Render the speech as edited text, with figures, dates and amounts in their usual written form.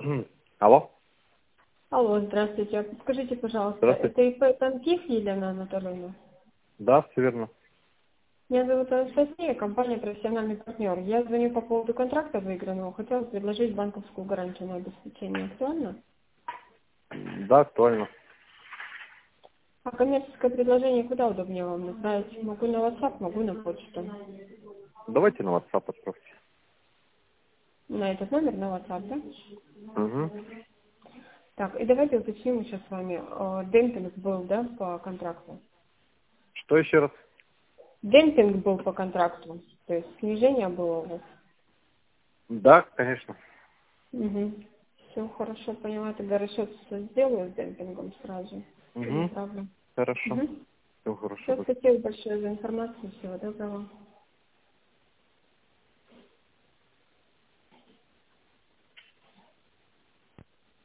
Алло. Алло, здравствуйте. Подскажите, пожалуйста, Здравствуйте. это ИП Танких Елена Анатольевна? Да, все верно. Меня зовут Анастасия, компания «Профессиональный партнер». Я звоню по поводу контракта выигранного. Хотела предложить банковскую гарантию на обеспечение. Актуально? Да, актуально. А коммерческое предложение куда удобнее вам направить? Могу на WhatsApp, могу на почту. Давайте на WhatsApp отправьте. На этот номер на WhatsApp, да? Угу. Так, и давайте уточним еще с вами. Демпинг был, да, по контракту? Что еще раз? Демпинг был по контракту, то есть снижение было у вас. Да, конечно. Угу. Все хорошо, поняла. Тогда расчет сделаю с демпингом сразу. Угу. Направлю. Хорошо. Угу. Все хорошо. Все, спасибо большое за информацию. Всего доброго.